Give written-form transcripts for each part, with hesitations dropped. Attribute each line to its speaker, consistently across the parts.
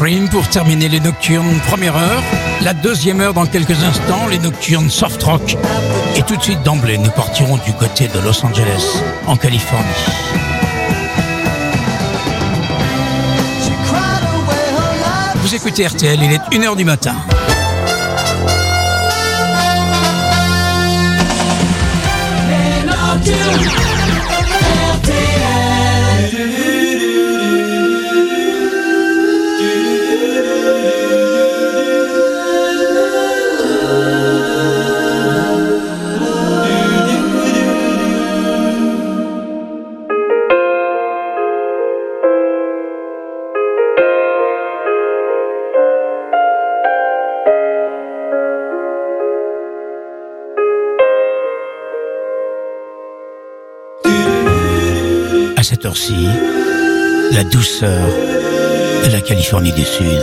Speaker 1: Dream pour terminer les Nocturnes première heure. La deuxième heure dans quelques instants, les Nocturnes soft rock. Et tout de suite d'emblée, nous partirons du côté de Los Angeles, en Californie. Vous écoutez RTL, il est 1h du matin. À cette heure-ci, la douceur de la Californie du Sud,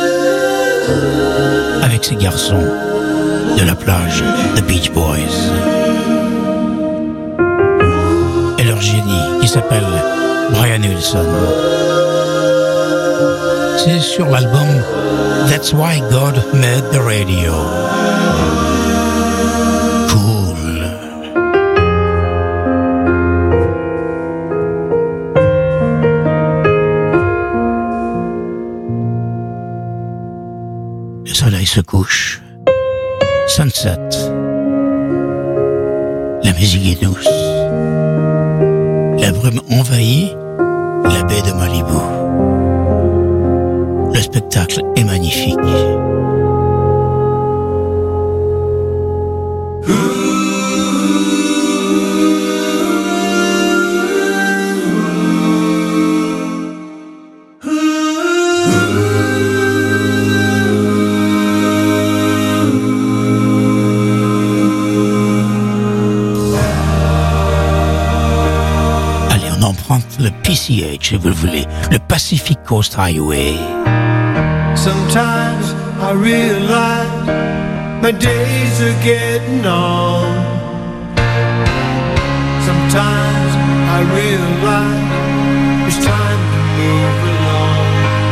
Speaker 1: avec ces garçons de la plage, The Beach Boys, et leur génie qui s'appelle Brian Wilson. C'est sur l'album That's Why God Made the Radio. Le soleil se couche, sunset, la musique est douce, la brume envahit la baie de Malibu. Le spectacle est magnifique. Le PCH, si vous le voulez, le Pacific Coast Highway.
Speaker 2: Sometimes I realize my days are getting on. Sometimes I realize it's time to move along.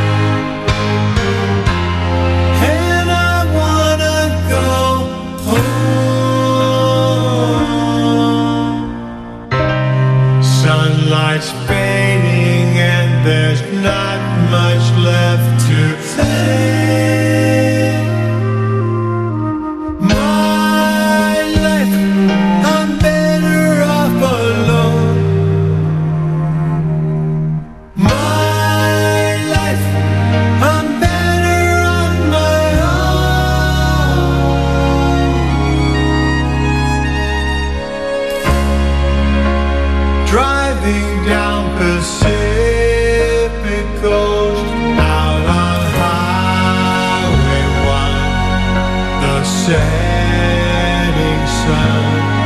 Speaker 2: And I wanna go home. Sunlight's fading and there's not much left to say. My life, I'm better off alone. My life, I'm better on my own. Driving down Pacific Coast, out on Highway 1, the setting sun.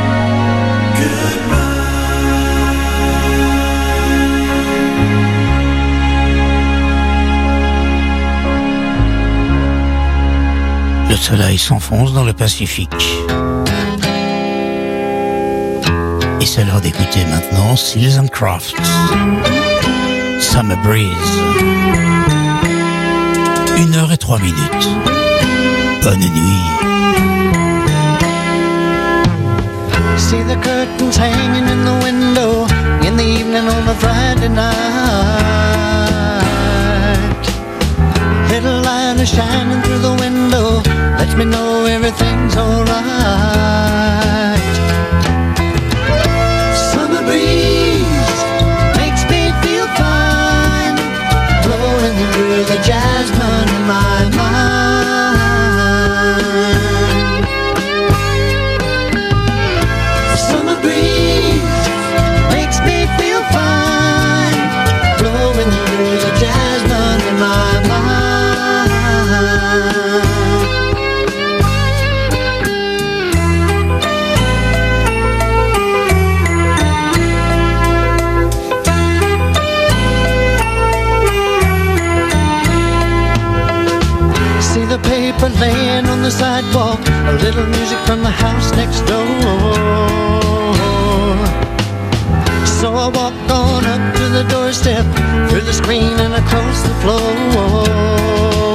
Speaker 1: Le soleil s'enfonce dans le Pacifique. Et c'est l'heure d'écouter maintenant Seals and Crofts, Summer Breeze. 1h03. Bonne nuit.
Speaker 3: See the curtains hanging in the window in the evening on a Friday night. Little light is shining through the window, lets me know everything's alright. Summer breeze makes me feel fine, blowing through the jasmine in my mind. Summer breeze makes me feel fine, blowing through the jasmine in my mind. See the paper laying on the sidewalk, a little music from the house next door. So I walked on up to the doorstep, through the screen and across the floor.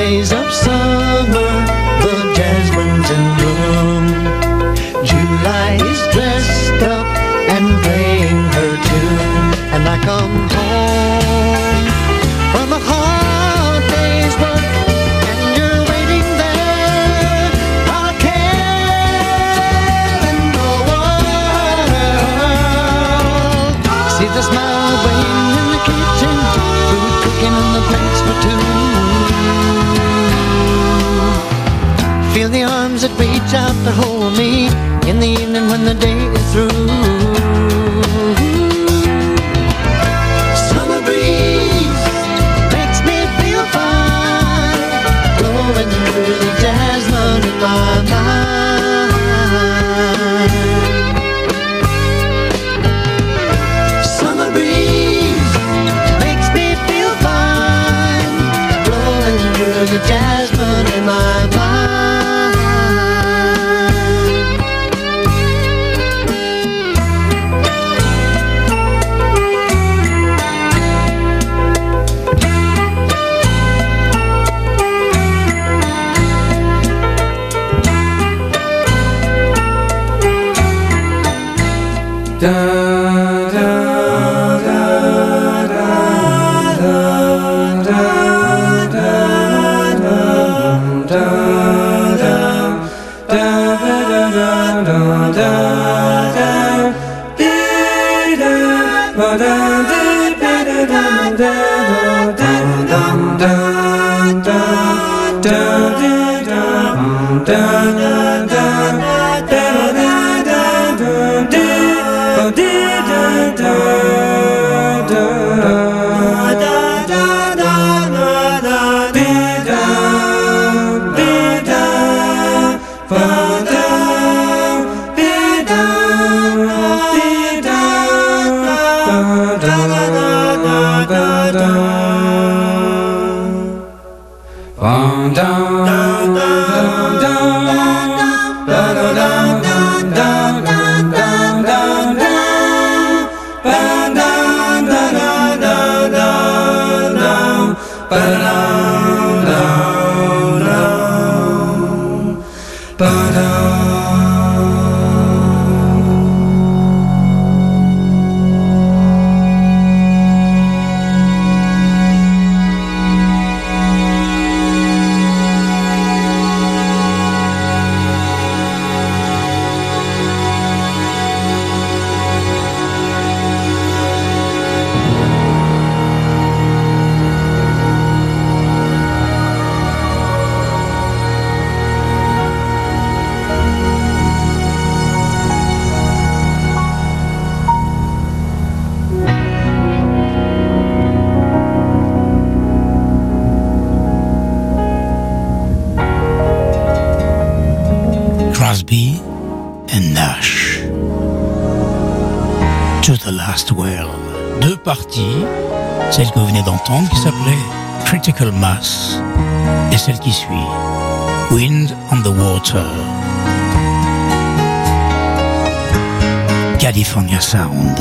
Speaker 3: days of summer, the jasmine's in bloom. July is dressed up and playing her tune, and I come home from a hard day's work, and you're waiting there, not a care in the world. See the smile waiting in the kitchen, food cooking on the plates for two. Feel the arms that reach out to hold me in the evening when the day is through. Summer breeze makes me feel fine, blowing through the jasmine in my mind. Summer breeze makes me feel fine, blowing through the jasmine in my mind.
Speaker 1: Crosby and Nash. To the Last World. Deux parties, celle que vous venez d'entendre qui s'appelait Critical Mass et celle qui suit Wind on the Water. California Sound.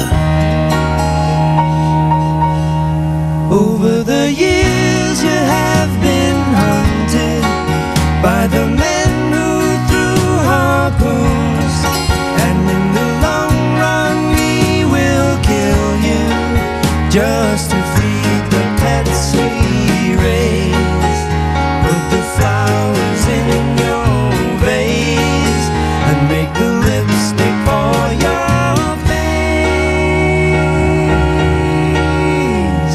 Speaker 4: Over the years you have been hunted by the men who threw harpoons, and in the long run we will kill you just to feed the pets we raise. Put the flowers in your vase and make the lipstick for your face.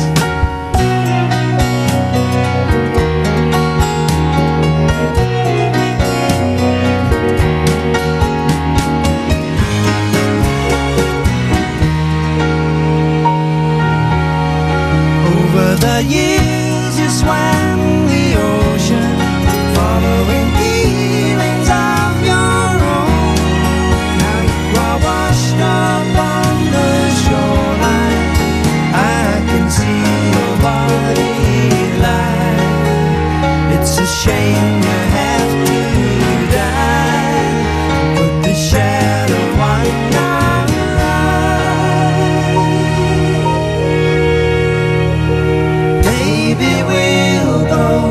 Speaker 4: Over the years you swam the ocean, following feelings of your own. Now you are washed up on the shoreline, I can see your body lie. It's a shame you have to die, put the shadow on your eye. Maybe we'll go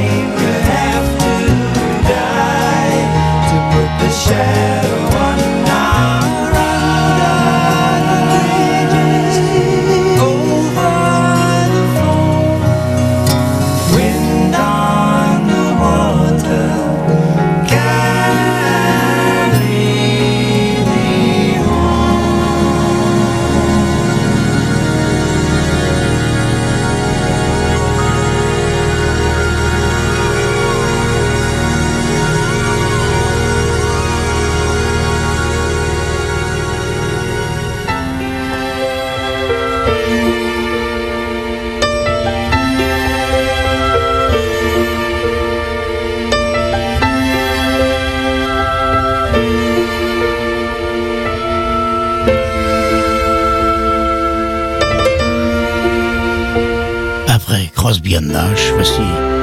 Speaker 1: Crosby and Nash, voici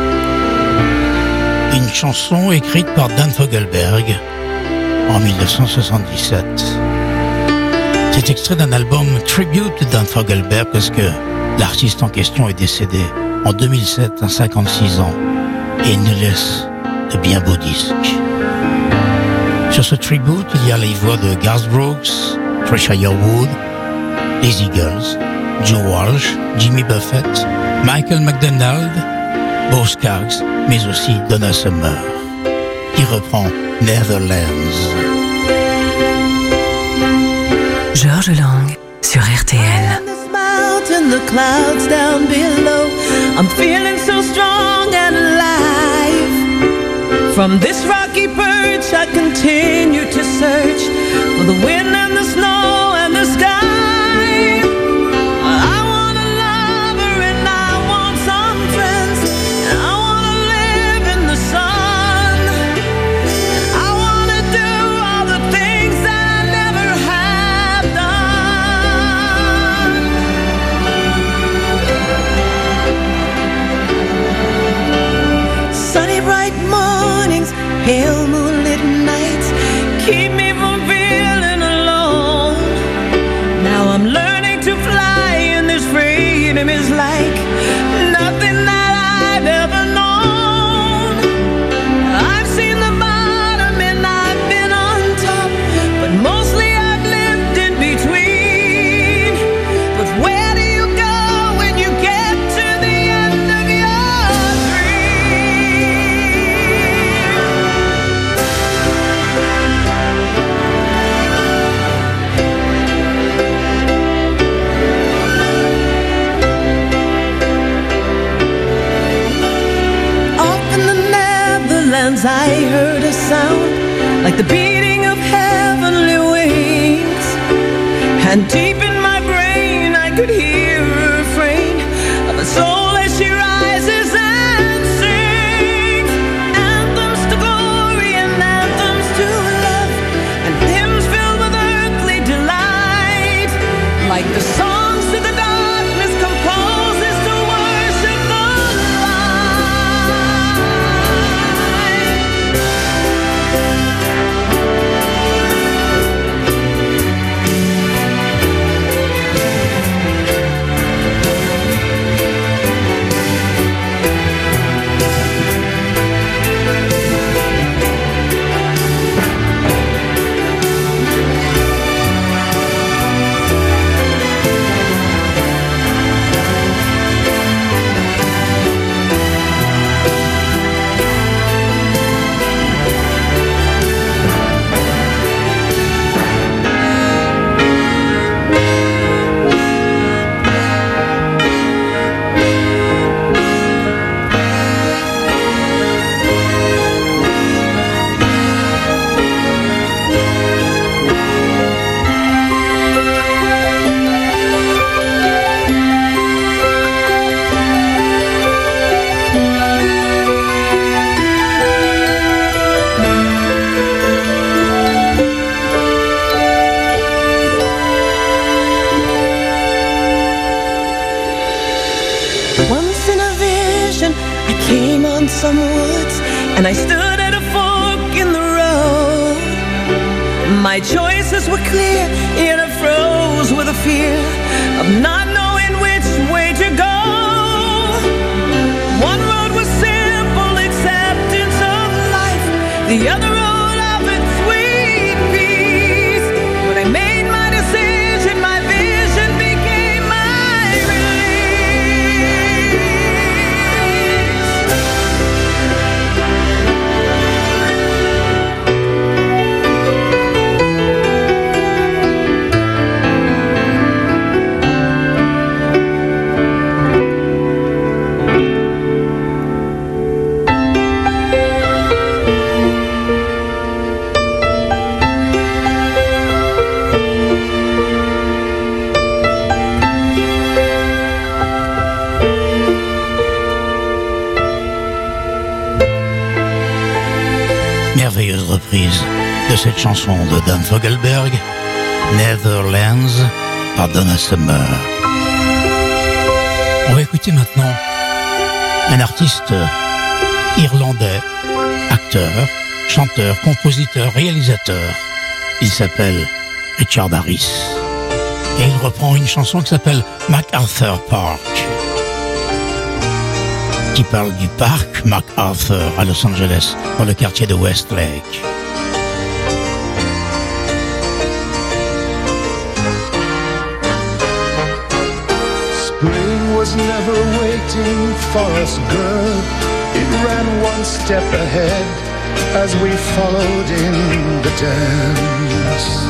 Speaker 1: une chanson écrite par Dan Fogelberg en 1977. C'est extrait d'un album Tribute to Dan Fogelberg parce que l'artiste en question est décédé en 2007 à 56 ans et il nous laisse de bien beaux disques. Sur ce tribute, il y a les voix de Garth Brooks, Trisha Yearwood, les Eagles, Joe Walsh, Jimmy Buffett, Michael McDonald, Bo Skaggs, mais aussi Donna Summer, qui reprend Netherlands.
Speaker 5: Georges Lang sur RTL.
Speaker 6: The clouds down below, I'm feeling so strong and alive. From this rocky perch I continue to search for the wind and the snow and the sky. I want a lover and I want some friends, and I want to live in the sun. I want to do all the things that I never have done. Sunny bright mornings, pale moonlit nights keep me from feeling alone. Now I'm learning to fly, and this freedom is like nothing that I've ever known. I've seen the bottom and I've been on top, but mostly I've lived in between. But where do you go when you get to the end of your dream? Off in the Netherlands I heard a sound like the beating of heavenly wings, and deep in my brain I could hear a refrain of a soul as she rises and sings. Anthems to glory and anthems to love, and hymns filled with earthly delight, like the songs to the darkness composes to worship the light. Once in a vision, I came on some woods, and I stood at a fork in the road. My choices were clear, yet I froze with a fear of not knowing which way to go. One road was simple the other road offered sweet peace. When I made my decision, my vision became my release.
Speaker 1: Merveilleuse reprise de cette chanson de Dan Fogelberg, Netherlands par Donna Summer. On va écouter maintenant un artiste irlandais, acteur, chanteur, compositeur, réalisateur. Il s'appelle Richard Harris et il reprend une chanson qui s'appelle MacArthur Park, qui parle du parc MacArthur à Los Angeles, dans le quartier de Westlake.
Speaker 2: Spring was never waiting for us, girl. It ran one step ahead as we followed in the dance.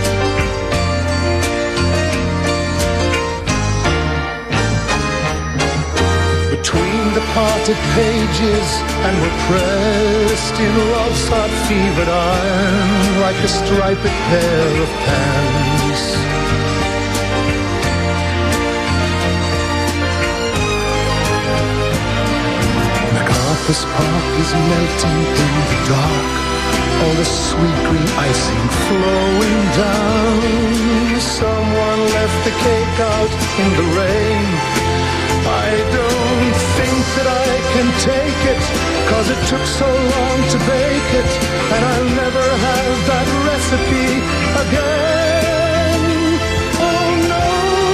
Speaker 2: Between the parted pages and we're pressed in love's hot fevered iron like a striped pair of pants. MacArthur's Park is melting in the dark, all the sweet green icing flowing down. Someone left the cake out in the rain. I don't think that I can take it, 'cause it took so long to bake it, and I'll never have that recipe again. Oh no.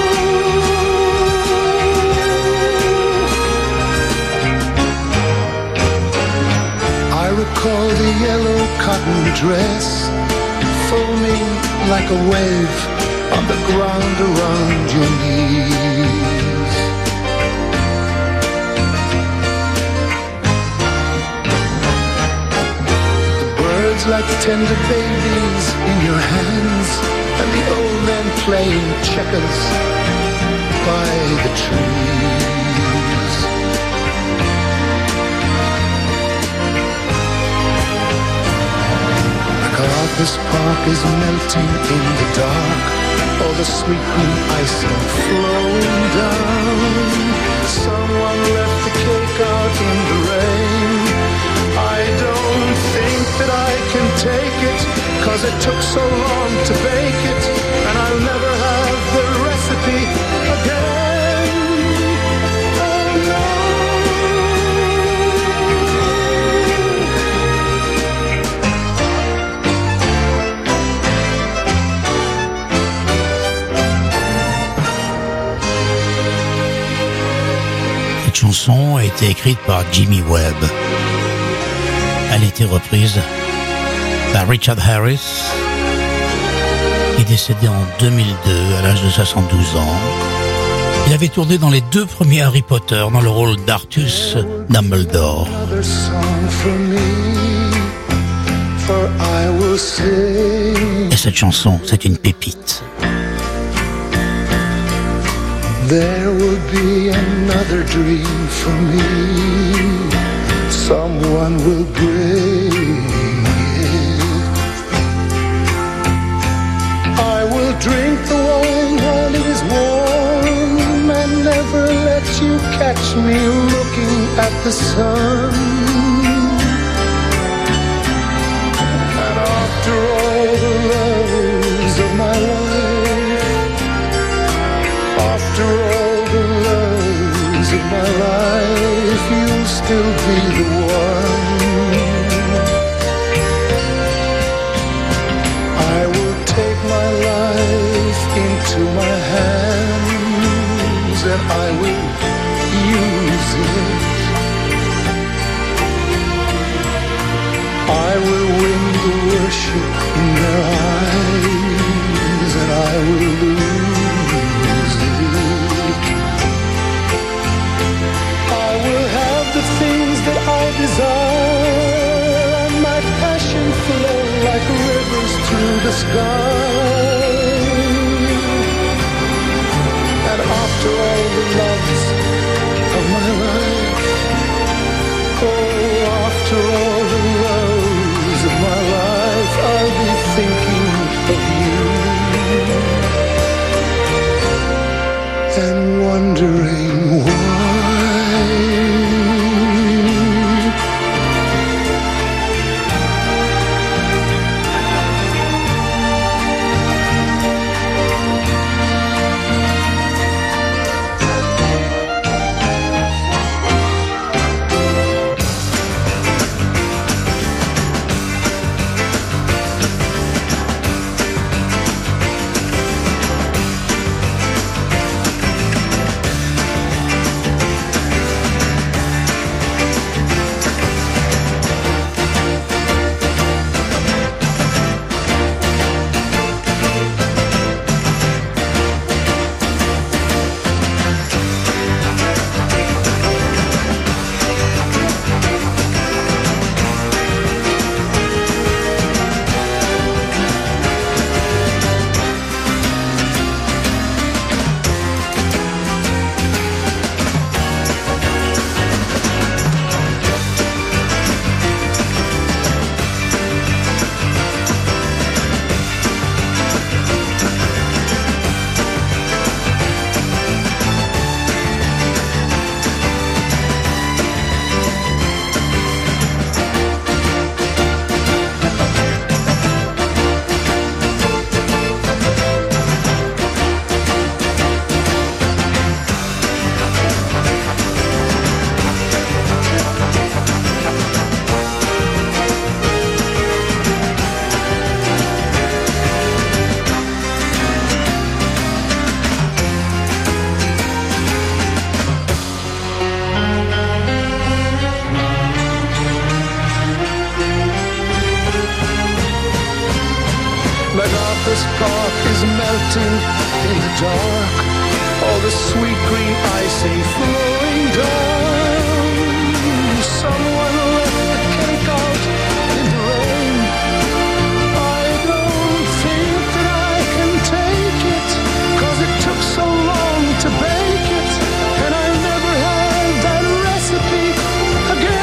Speaker 2: I recall the yellow cotton dress foaming like a wave on the ground around your knees. Like tender babies in your hands, and the old men playing checkers by the trees. MacArthur's Park is melting in the dark, all the sweet green icing flowing down. Someone left the cake out in the rain. I don't think that I can take it, 'cause it took so long to bake it, and I'll never have the recipe again. Oh no.
Speaker 1: Cette chanson a été écrite par Jimmy Webb. Elle a été reprise par Richard Harris, qui est décédé en 2002 à l'âge de 72 ans. Il avait tourné dans les 2 premiers Harry Potter dans le rôle d'Arthus Dumbledore. Et cette chanson, c'est une pépite.
Speaker 2: There will be another dream for me. Someone will bring it. I will drink the wine while it is warm, and never let you catch me looking at the sun. And after all the loves of my life, after all the loves of my life, you'll still be the one. I will take my life into my hands, and I will use it. I will win the worship in their eyes, and I will lose it. I will have the things that I desire, and my passion flow like rivers through the sky. And after all the loves of my life, oh, after all the loves of my life, I'll be thinking of you and wondering why. MacArthur's Park is melting in the dark. All the sweet green icing flowing down. Someone left the cake out in the rain. I don't think that I can take it, 'cause it took so long to bake it, and I never had that recipe again.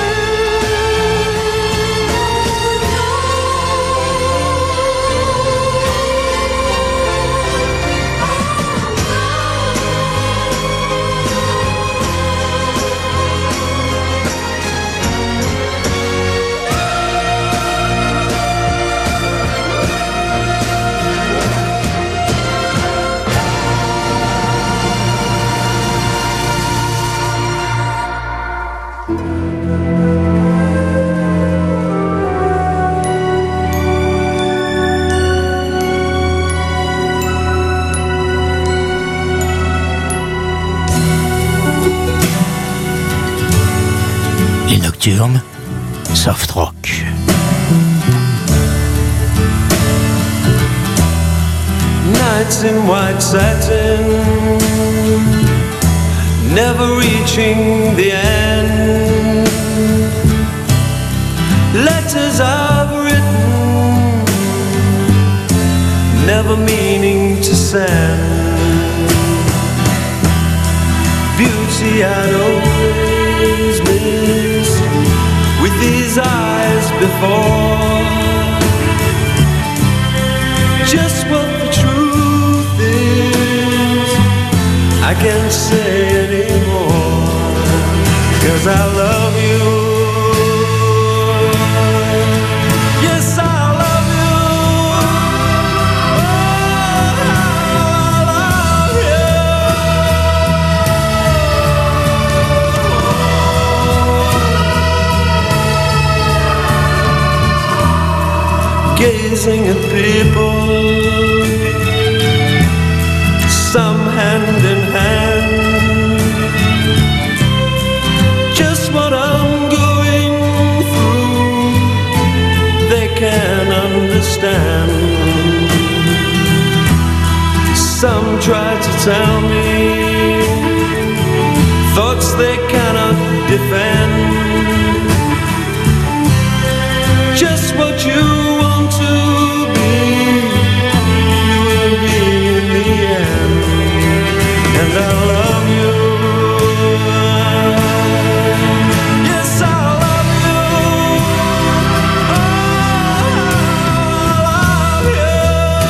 Speaker 1: Nocturne, soft rock.
Speaker 4: Nights in white satin, never reaching the end. Letters I've written, never meaning to send. Beauty I'd always missed with these eyes before. Just what the truth is, I can't say anymore, 'cause I love you. Yes, I love you. Oh, I love you. Gazing at people, some hand in hand, just what I'm going through, tell me thoughts they cannot defend. Just what you want to be, you will be in the end. And I love you. Yes, I love you. Oh, I love you.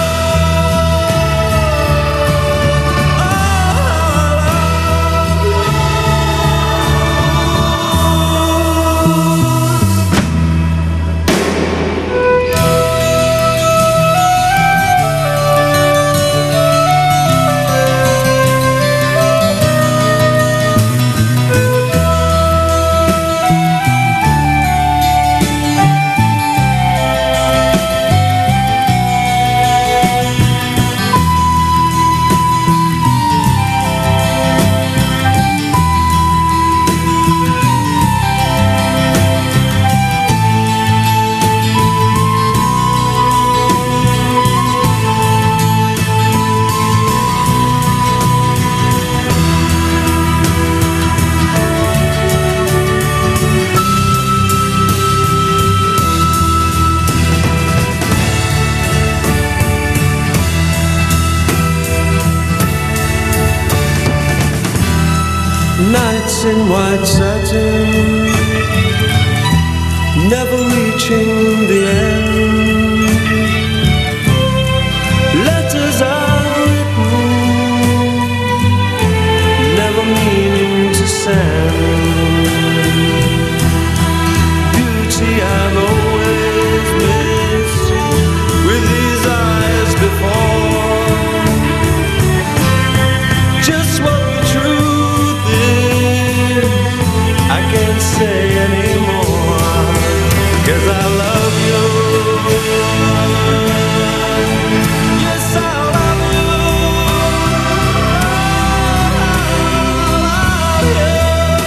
Speaker 4: Nights in white satin, never reaching the end. Letters I've written, never meaning to send. Beauty I've always missed with these eyes before. Just what the truth is, I can't say anymore, 'cause I love you. Yes, I love you. I love you.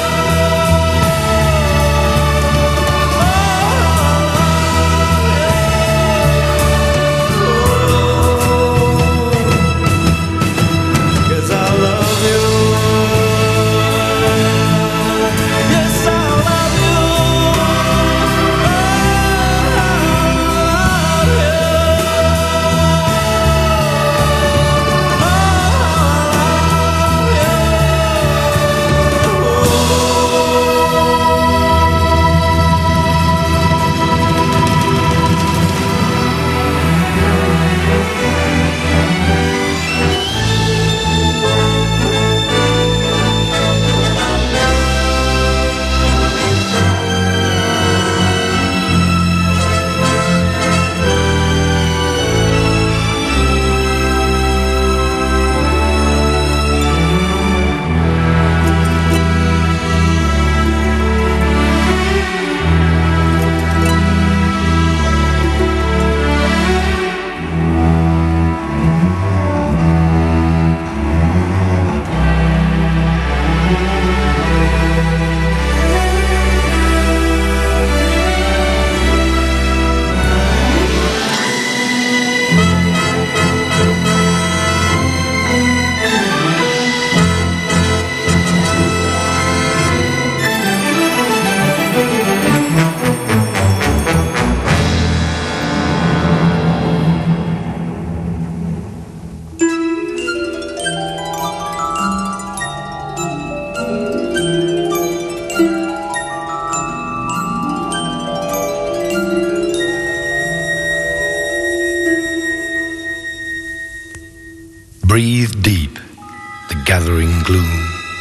Speaker 7: Breathe deep the gathering gloom.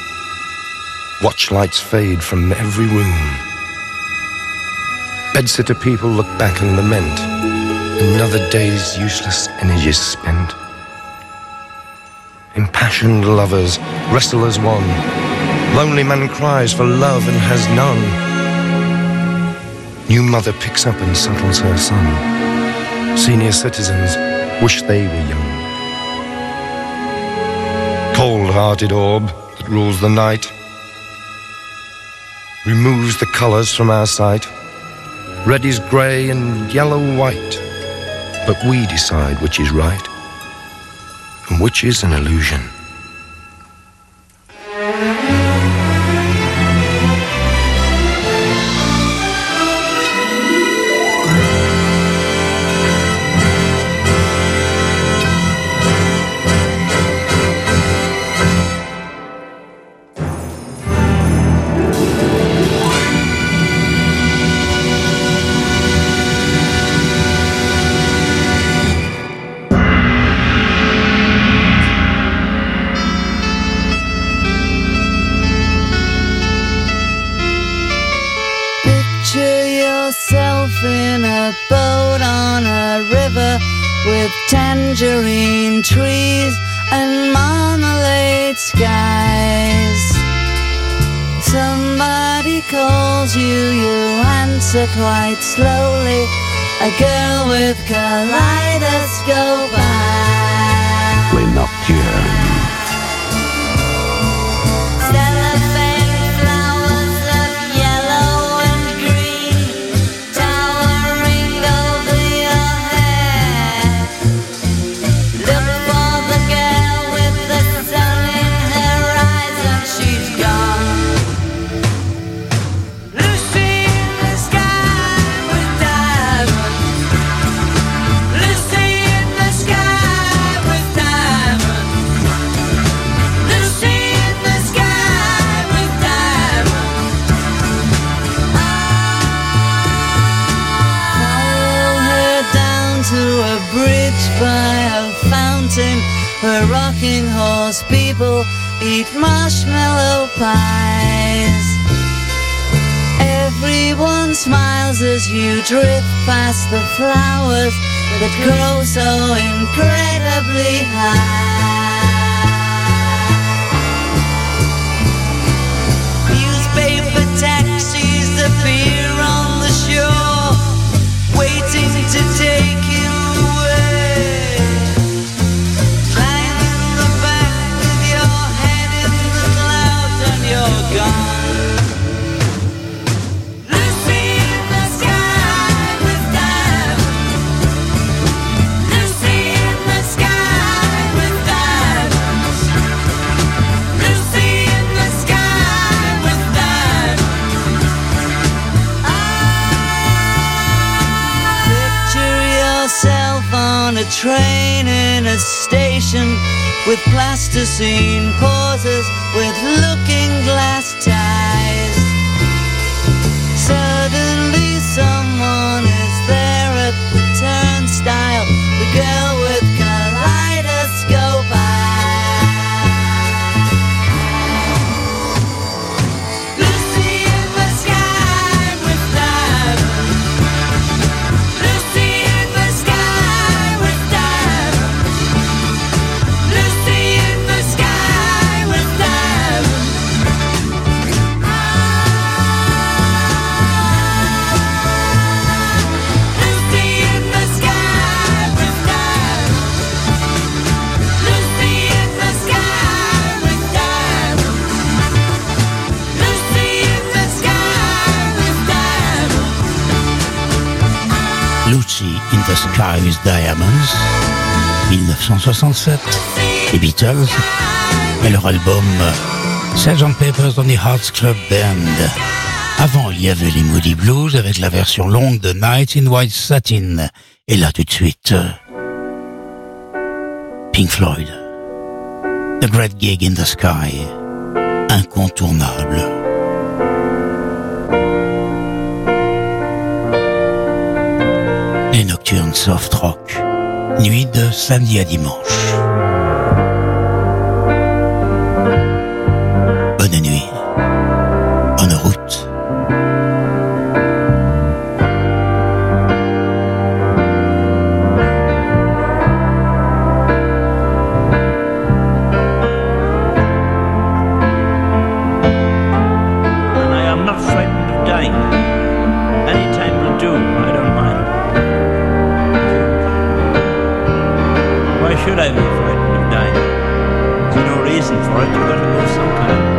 Speaker 7: Watch lights fade from every room. Bedsitter people look back and lament. Another day's useless energy spent. Impassioned lovers wrestle as one. Lonely man cries for love and has none. New mother picks up and settles her son. Senior citizens wish they were young. Cold-hearted orb that rules the night removes the colours from our sight. Red is grey and yellow white, but we decide which is right and which is an illusion.
Speaker 8: yourself in a boat on a river with tangerine trees and marmalade skies. Somebody calls you, you answer quite slowly. A girl with kaleidoscope eyes.
Speaker 9: Les Nocturnes.
Speaker 8: Where rocking horse people eat marshmallow pies. Everyone smiles as you drift past the flowers that grow so incredibly high. Newspaper taxis appear on the shore, waiting to take you away. On a train in a station with plasticine pauses with looking glass ties. Suddenly someone is there at the turnstile, the girl with kaleidoscope eyes. Lucy in the sky with diamonds. Lucy in the sky.
Speaker 1: Lucy in the Sky with Diamonds, 1967, les Beatles, et leur album Sgt. Pepper's Lonely Hearts Club Band. Avant, il y avait les Moody Blues avec la version longue de Night in White Satin. Et là, tout de suite, Pink Floyd, The Great Gig in the Sky, incontournable. Les Nocturnes Soft Rock, nuit de samedi à dimanche. Bonne nuit, bonne route.
Speaker 10: And I am not frightened of dying. Any time will do, I don't mind. Why should I be frightened of dying? There's no reason for it, you've got to go sometime.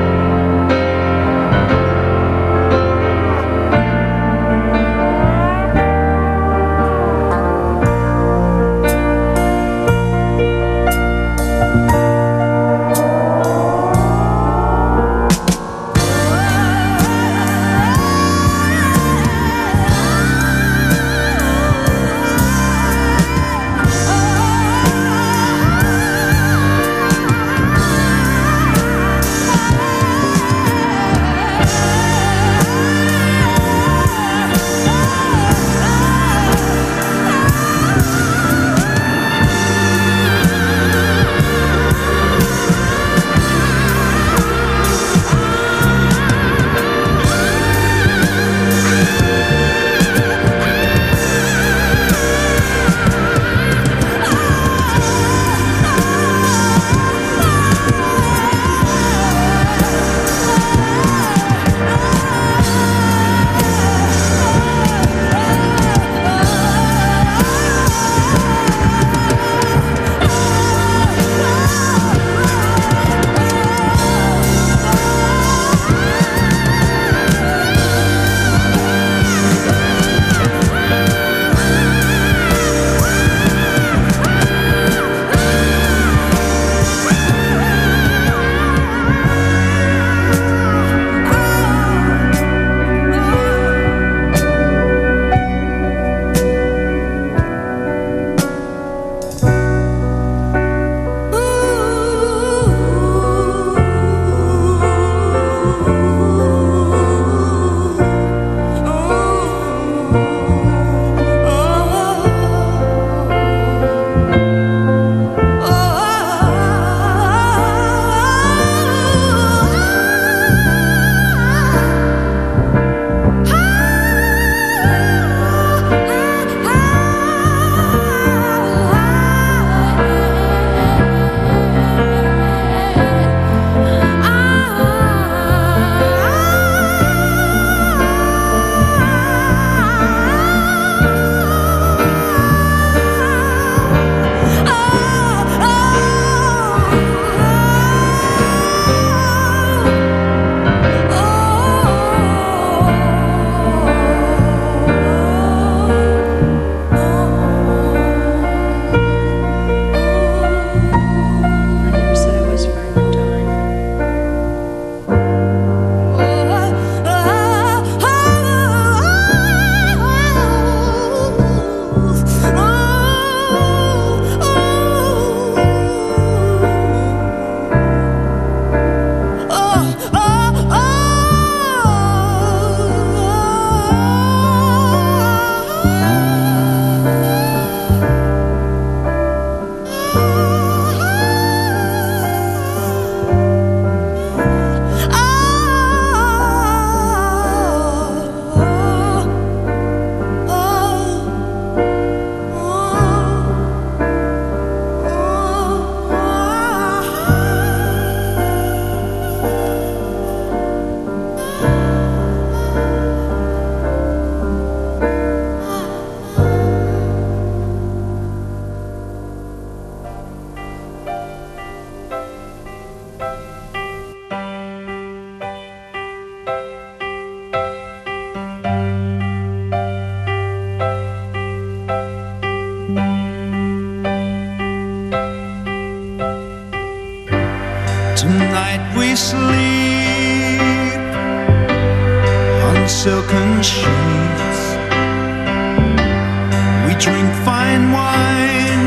Speaker 9: drink fine wine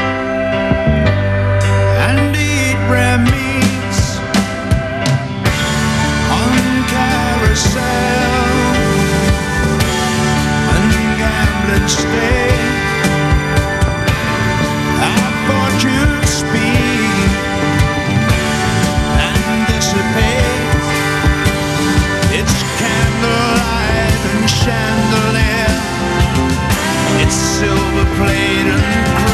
Speaker 9: and eat rare meats on carousel and gambling stay. I thought you'd speak and dissipate. It's candlelight and chandelier, it's silver plate and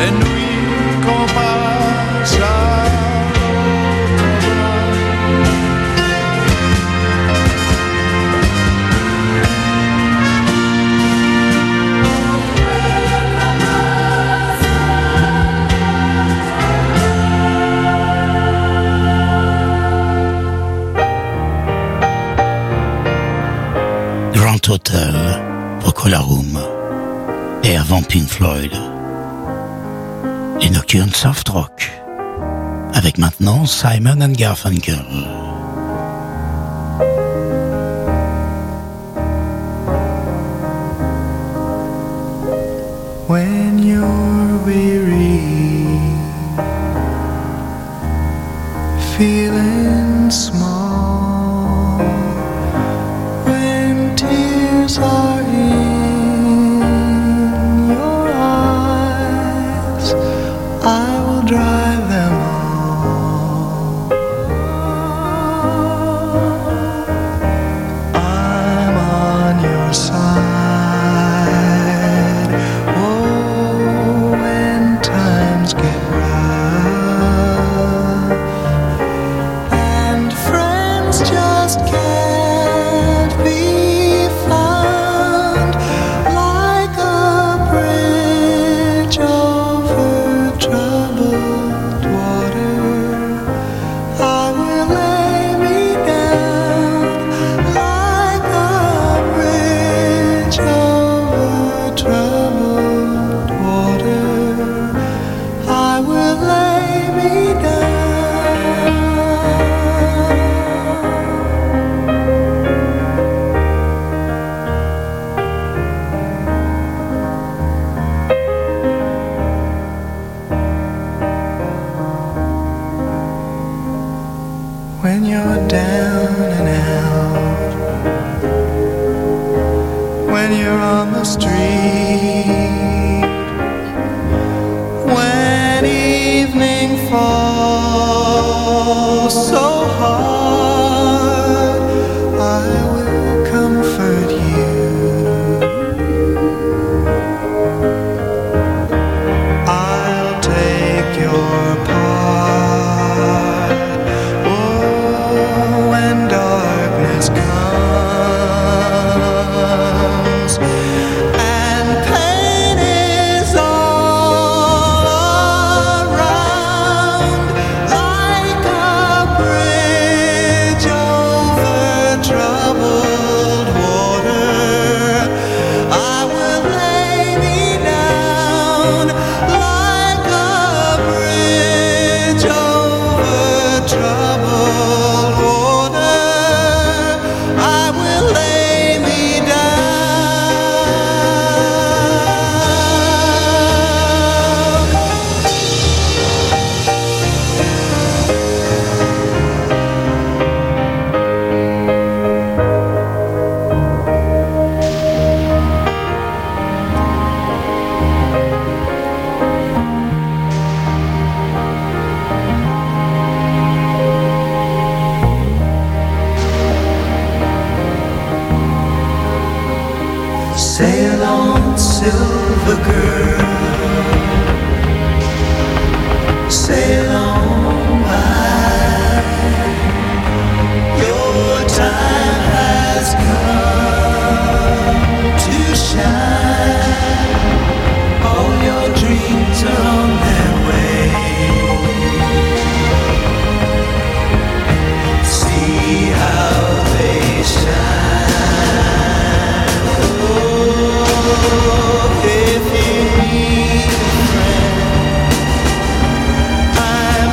Speaker 9: les nuits qu'on passe à
Speaker 1: Grand Hotel, Procol Room, et avant Pink Floyd, les Nocturnes Soft Rock, avec maintenant Simon and Garfunkel.
Speaker 2: When you're weary, feeling small, when tears are in your eyes, I will dry them all. I'm on your side. Oh, when times get rough and friends just can't be found, like a bridge over troubled water, I will lay me down. Like a bridge over troubled water, I will lay me down. When you're down and out, when you're on the street, when evening falls so hard, I will comfort you. I'll take your part. Oh, when darkness comes and pain is all around, like a bridge over troubled water, I will lay me down. Like a bridge over troubled water, I will lay me down. Sail on, silver girl, sail on by. Your time has come to shine. All your dreams are on their way. See how they shine. If you need a friend, I'm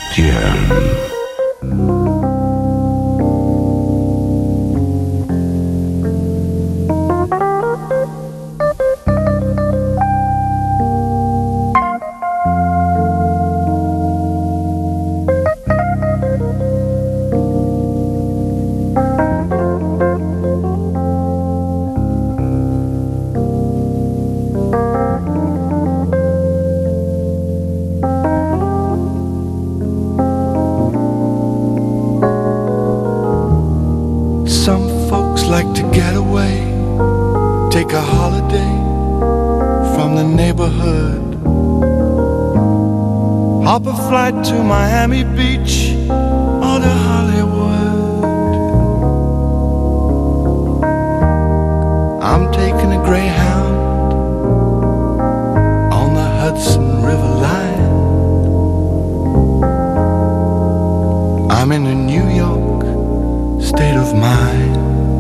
Speaker 11: RTL.
Speaker 9: Hop a flight to Miami Beach or to Hollywood. I'm taking a Greyhound on the Hudson River line. I'm in a New York state of mind.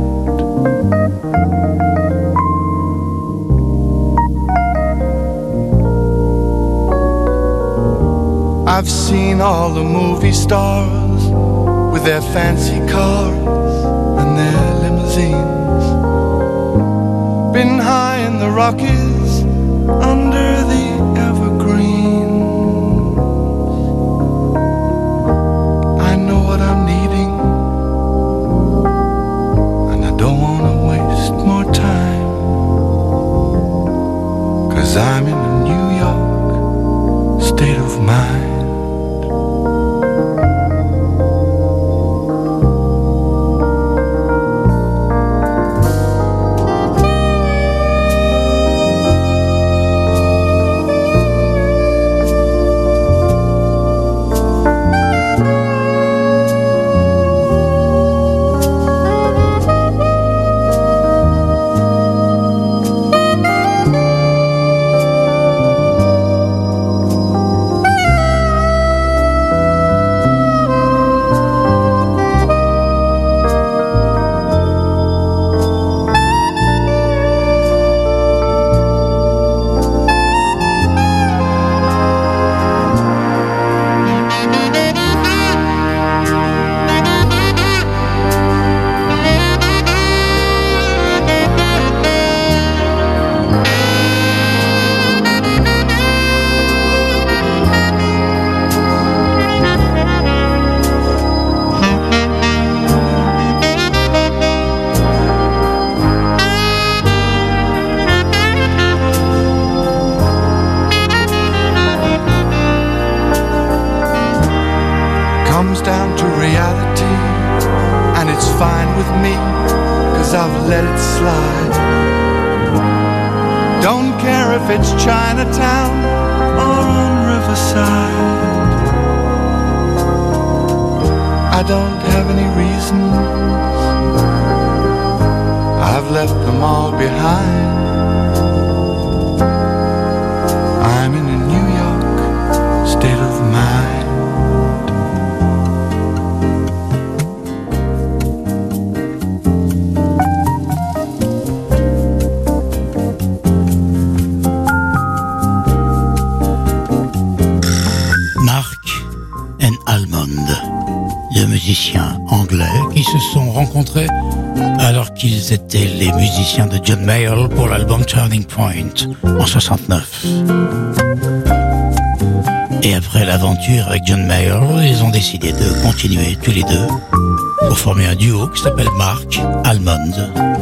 Speaker 9: I've seen all the movie stars with their fancy cars and their limousines. Been high in the Rockies under the evergreens. I know what I'm needing, and I don't want to waste more time, 'cause I'm in a New York state of mind. Comes down to reality, and it's fine with me, 'cause I've let it slide. Don't care if it's Chinatown or on Riverside. I don't have any reasons, I've left them all behind. I'm in a New York state of mind.
Speaker 1: Musiciens anglais qui se sont rencontrés alors qu'ils étaient les musiciens de John Mayall pour l'album Turning Point en 69. Et après l'aventure avec John Mayall, ils ont décidé de continuer tous les deux pour former un duo qui s'appelle Mark Almond.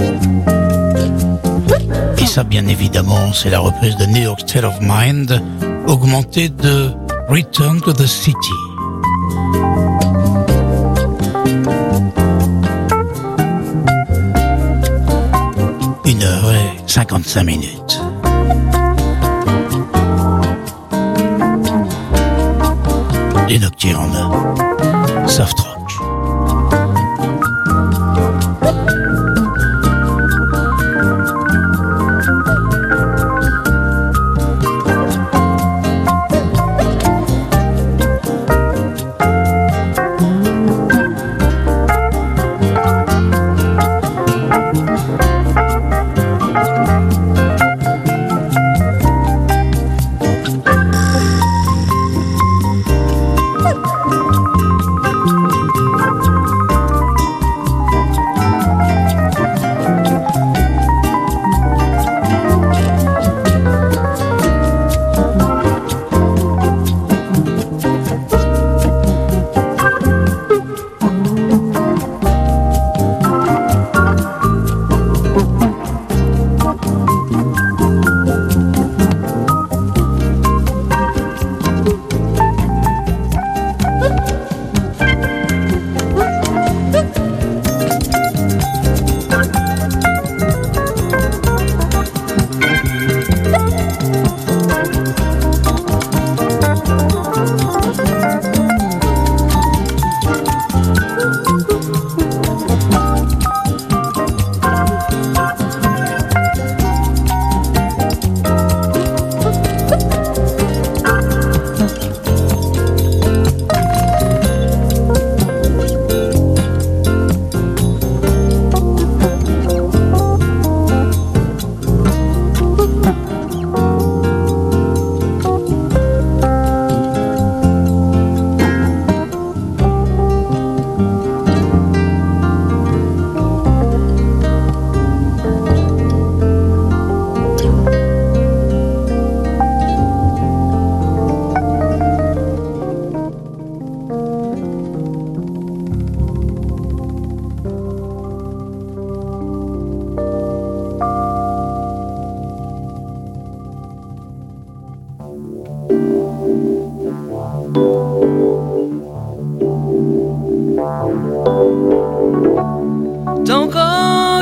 Speaker 1: Et ça, bien évidemment, c'est la reprise de New York State of Mind augmentée de Return to the City. 1h55 minutes. Les Nocturnes, soft rock.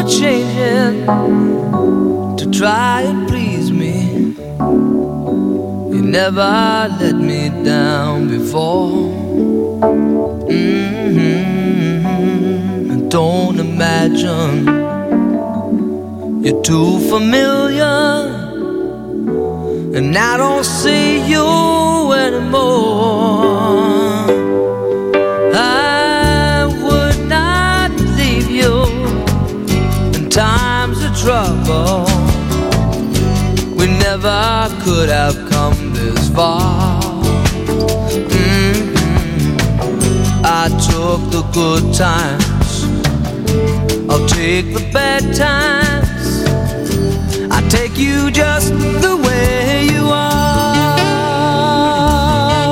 Speaker 4: changing to try and please me. You never let me down before. Don't imagine you're too familiar, and I don't see you anymore. I would not leave you in times of trouble. We never could have come this far. I took the good times, I'll take the bad times. I take you just the way you are.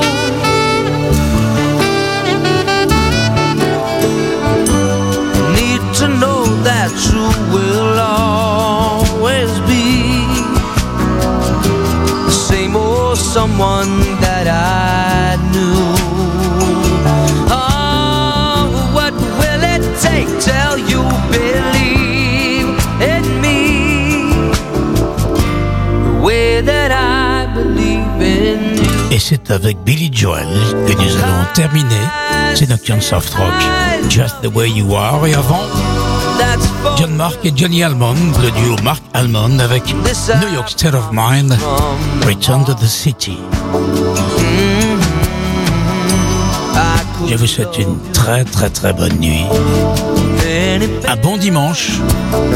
Speaker 4: Need to know that you will always be the same old someone that I knew. Till you believe in me the way that I believe in you.
Speaker 1: Et c'est avec Billy Joel que nous allons terminer ces Nocturnes Soft Rock, Just the Way You Are. Et avant, John Mark et Johnny Almond, le duo Mark Almond avec New York State of Mind, Return to the City. Je vous souhaite une très très très bonne nuit. Un bon dimanche.